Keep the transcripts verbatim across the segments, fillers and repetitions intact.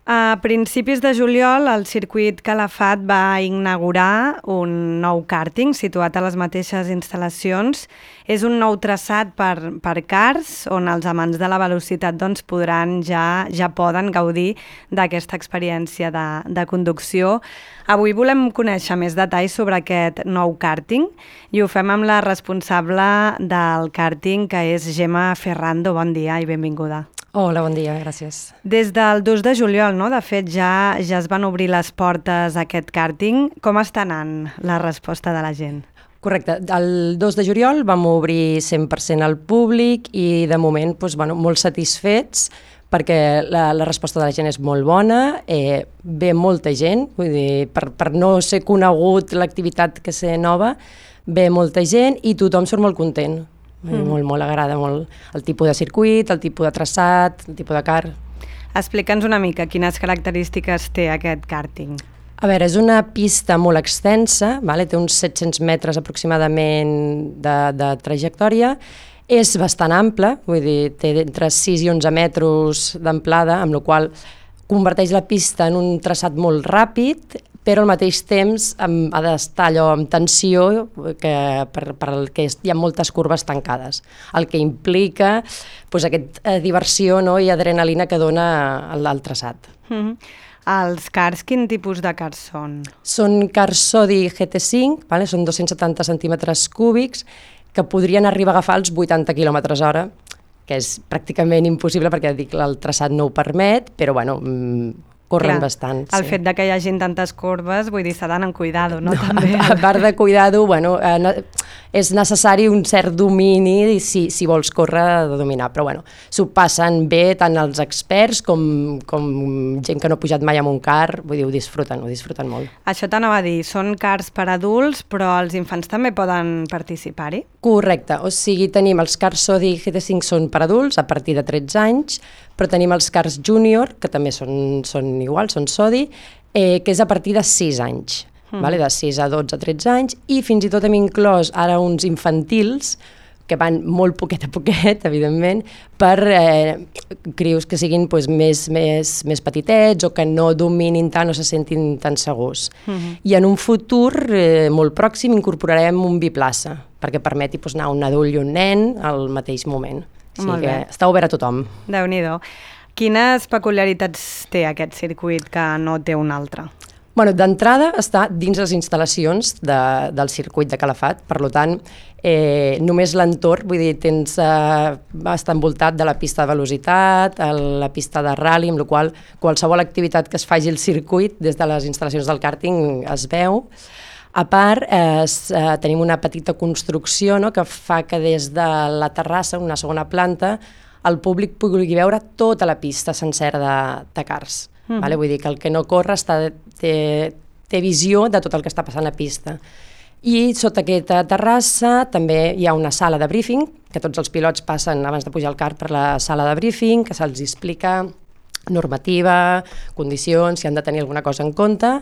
A principis de juliol, el circuit Calafat va inaugurar un nou càrting situat a les mateixes instal·lacions. És un nou traçat per, per cars, on els amants de la velocitat doncs, podran ja, ja poden gaudir d'aquesta experiència de, de conducció. Avui volem conèixer més detalls sobre aquest nou càrting i ho fem amb la responsable del càrting, que és Gemma Ferrando. Bon dia i benvinguda. Hola, bon dia, gràcies. Des del dos de juliol, no? De fet, ja, ja es van obrir les portes a aquest càrting. Com està anant la resposta de la gent? Correcte. El dos de juliol vam obrir cent per cent al públic i de moment doncs, bueno, molt satisfets perquè la, la resposta de la gent és molt bona, eh, ve molta gent, vull dir, per, per no ser conegut l'activitat que ser nova, ve molta gent i tothom surt molt content. Mm. Molt, molt agrada molt el tipus de circuit, el tipus de traçat, el tipus de car. Explica'ns una mica quines característiques té aquest càrting. A veure, és una pista molt extensa, vale? Té uns set-cents metres aproximadament de, de trajectòria, és bastant ample, vull dir, té entre sis i onze metres d'amplada, amb la qual converteix la pista en un traçat molt ràpid, però al mateix temps ha d'estar allò amb tensió que, per, per el que hi ha moltes curves tancades, el que implica doncs, aquesta diversió, no, i adrenalina que dona el, el traçat. Mm-hmm. Els cars, quin tipus de cars són? Són cars Sodi G T cinc, vale? Són dos-cents setanta centímetres cúbics, que podrien arribar a agafar els vuitanta quilòmetres hora, que és pràcticament impossible perquè dic, el traçat no ho permet, però bueno, corren Clar, bastant. El sí. fet de que hi hagi tantes corbes, vull dir, s'ha d'anar amb cuidado, no? no També. A part de cuidado, bueno, eh, és necessari un cert domini si, si vols córrer de dominar, però bueno, s'ho passen bé tant els experts com, com gent que no ha pujat mai amb un car, vull dir, ho disfruten, ho disfruten molt. Això t'anava a dir, són cars per adults, però els infants també poden participar-hi? Correcte, o sigui, tenim els cars Sodi G T cinc són per adults a partir de tretze anys, però tenim els cars júnior, que també són, són iguals, són Sodi, eh, que és a partir de sis anys, mm. vale? De sis a dotze a tretze anys, i fins i tot hem inclòs ara uns infantils, que van molt poquet a poquet, evidentment, per eh, crios que siguin pues, més, més, més petitets o que no dominin tant o se sentin tan segurs. Mm-hmm. I en un futur eh, molt pròxim incorporarem un biplaça, perquè permeti pues, anar un adult i un nen al mateix moment. O sigui que està obert a tothom. Déu-n'hi-do. Quines peculiaritats té aquest circuit que no té un altre? Bueno, d'entrada està dins les instal·lacions de, del circuit de Calafat, per tant, eh, només l'entorn, vull dir, tens, eh, està envoltat de la pista de velocitat, la pista de rally, amb la qual qualsevol activitat que es faci al circuit des de les instal·lacions del càrting es veu. A part, eh, eh, tenim una petita construcció, no?, que fa que des de la terrassa, una segona planta, el públic pugui veure tota la pista sencera de, de cars. Mm. Vale? Vull dir que el que no corre està, té, té visió de tot el que està passant a pista. I sota aquesta terrassa també hi ha una sala de briefing, que tots els pilots passen abans de pujar al car per la sala de briefing, que se'ls explica normativa, condicions, si han de tenir alguna cosa en compte,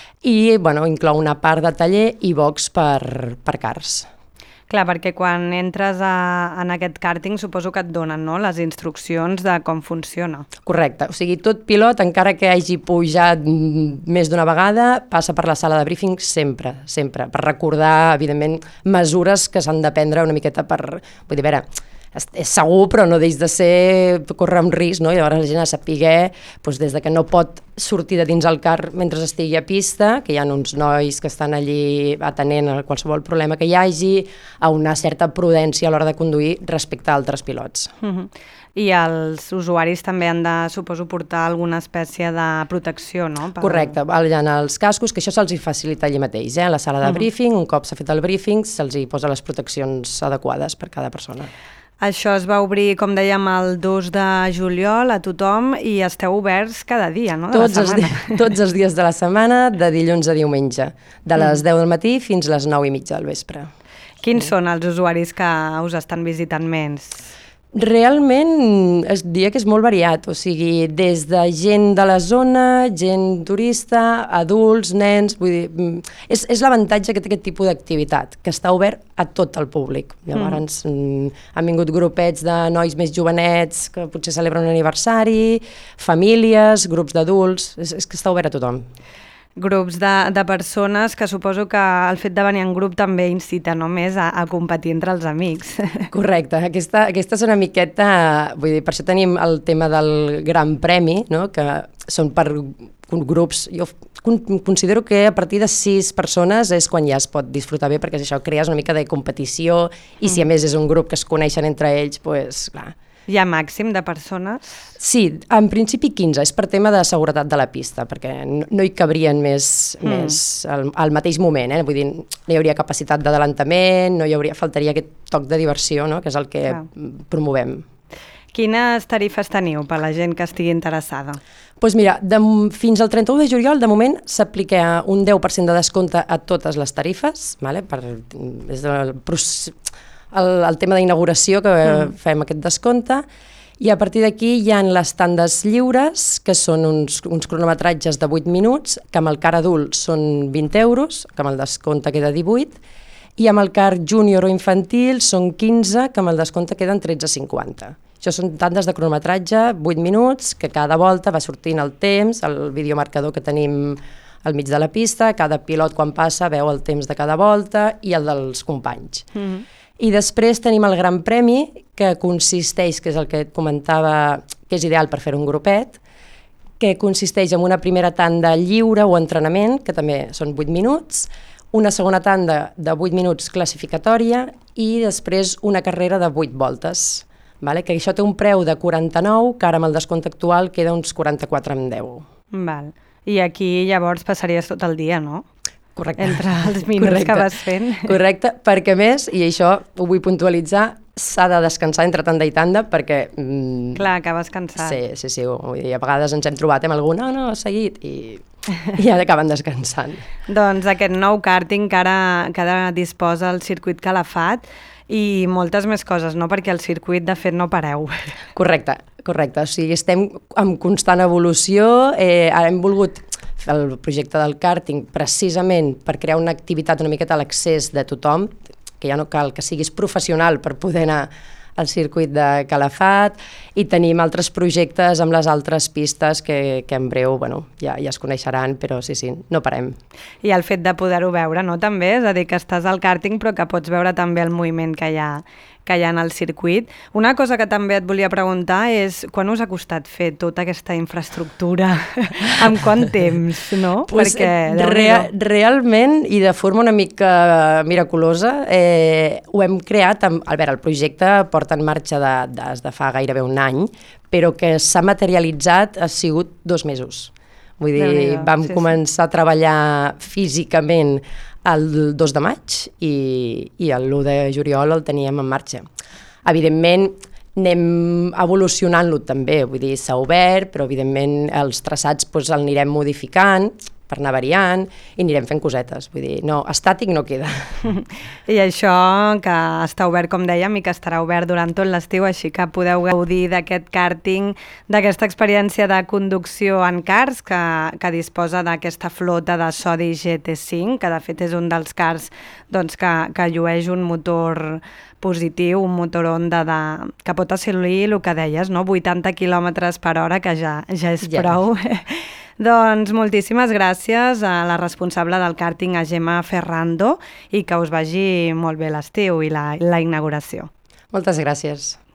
i bueno, inclou una part de taller i box per, per cars. Clar, perquè quan entres a, en aquest càrting suposo que et donen, no?, les instruccions de com funciona. Correcte, o sigui, tot pilot, encara que hagi pujat més d'una vegada, passa per la sala de briefing sempre, sempre, per recordar, evidentment, mesures que s'han de prendre una miqueta per... Vull dir, a veure, és segur, però no deix de ser córrer un risc, no? I llavors la gent ha de saber, doncs, des de que no pot sortir de dins el car mentre estigui a pista, que hi ha uns nois que estan allí atenent a qualsevol problema que hi hagi, a una certa prudència a l'hora de conduir respecte a altres pilots. Uh-huh. I els usuaris també han de, suposo, portar alguna espècie de protecció, no? Per... Correcte, hi ha els cascos, que això se'ls facilita allí mateix, eh? A la sala de uh-huh. briefing, un cop s'ha fet el briefing, se'ls posa les proteccions adequades per cada persona. Això es va obrir, com dèiem, el dos de juliol a tothom i esteu oberts cada dia, no?, de tots la setmana. Els, tots els dies de la setmana, de dilluns a diumenge, de les mm. deu del matí fins a les nou i mitja del vespre. Quins sí. són els usuaris que us estan visitant més? Realment es diria que és molt variat, o sigui, des de gent de la zona, gent turista, adults, nens, vull dir, és, és l'avantatge que té aquest tipus d'activitat, que està obert a tot el públic. Llavors mm. han vingut grupets de nois més jovenets que potser celebren un aniversari, famílies, grups d'adults, és, és que està obert a tothom. Grups de, de persones que suposo que el fet de venir en grup també incita només a, a competir entre els amics. Correcte, aquesta, aquesta és una miqueta, vull dir, per això tenim el tema del Gran Premi, no? Que són per grups, jo considero que a partir de sis persones és quan ja es pot disfrutar bé, perquè és això, crees una mica de competició i mm. si a més és un grup que es coneixen entre ells, doncs clar. Hi ha màxim de persones? Sí, en principi quinze, és per tema de seguretat de la pista, perquè no, no hi cabrien més, mm. més al, al mateix moment, eh? Vull dir, no hi hauria capacitat d'adelantament, no hi hauria, faltaria aquest toc de diversió, no? Que és el que Clar. promovem. Quines tarifes teniu per la gent que estigui interessada? Doncs pues mira, de, fins al trenta-u de juliol, de moment, s'aplica un deu per cent de descompte a totes les tarifes, vale? Per, és el procés... El, el tema d'inauguració que mm. fem aquest descompte, i a partir d'aquí hi ha les tandes lliures, que són uns, uns cronometratges de vuit minuts, que amb el car adult són vint euros, que amb el descompte queda divuit, i amb el car júnior o infantil són quinze, que amb el descompte queden tretze cinquanta. Això són tandes de cronometratge, vuit minuts, que cada volta va sortint el temps, el videomarcador que tenim al mig de la pista, cada pilot quan passa veu el temps de cada volta i el dels companys. Mm. I després tenim el Gran Premi, que consisteix, que és el que et comentava, que és ideal per fer un grupet, que consisteix en una primera tanda lliure o entrenament, que també són vuit minuts, una segona tanda de vuit minuts classificatòria i després una carrera de vuit voltes. Vale? Que això té un preu de quaranta-nou, que ara amb el descompte actual queda uns quaranta-quatre amb deu. Val. I aquí llavors passaries tot el dia, no? Correcte. Entre els minuts Correcte. que vas fent. Correcte, perquè més, i això ho vull puntualitzar, s'ha de descansar entre tanda i tanda perquè... Mm, Clar, acabes cansat. Sí, sí, sí. Vull dir, a vegades ens hem trobat amb algú, no, no, seguit, i, i ja acaben descansant. Doncs aquest nou kàrting que ara, que ara disposa el circuit Calafat i moltes més coses, no? Perquè el circuit, de fet, no pareu. Correcte, correcte. O sigui, estem en constant evolució. Eh, ara hem volgut el projecte del kàrting precisament per crear una activitat una miqueta a l'accés de tothom, que ja no cal que siguis professional per poder anar al circuit de Calafat, i tenim altres projectes amb les altres pistes que, que en breu bueno, ja, ja es coneixeran, però sí, sí, no parem. I el fet de poder-ho veure, no? També, és a dir, que estàs al kàrting però que pots veure també el moviment que hi ha, que hi ha en el circuit. Una cosa que també et volia preguntar és quan us ha costat fer tota aquesta infraestructura? En quant temps, no? Pues, Perquè, rea realment, i de forma una mica miraculosa, eh, ho hem creat, amb, a veure, el projecte porta en marxa de, de, de fa gairebé un any, però que s'ha materialitzat ha sigut dos mesos. Vull dir, vam sí, començar sí. a treballar físicament el dos de maig i, i l'u de juliol el teníem en marxa. Evidentment, anem evolucionant-lo també, vull dir, s'ha obert, però evidentment els traçats doncs, el anirem modificant per anar variant i anirem fent cosetes, vull dir, no, estàtic no queda. I això que està obert, com dèiem, i que estarà obert durant tot l'estiu, així que podeu gaudir d'aquest kàrting, d'aquesta experiència de conducció en cars que, que disposa d'aquesta flota de Sodi G T cinc, que de fet és un dels cars doncs, que, que llueix un motor positiu, un motor Honda de, que pot assolir el que deies, no? vuitanta quilòmetres per hora, que ja, ja és ja. prou. Doncs moltíssimes gràcies a la responsable del kàrting, a Gemma Ferrando, i que us vagi molt bé l'estiu i la, la inauguració. Moltes gràcies.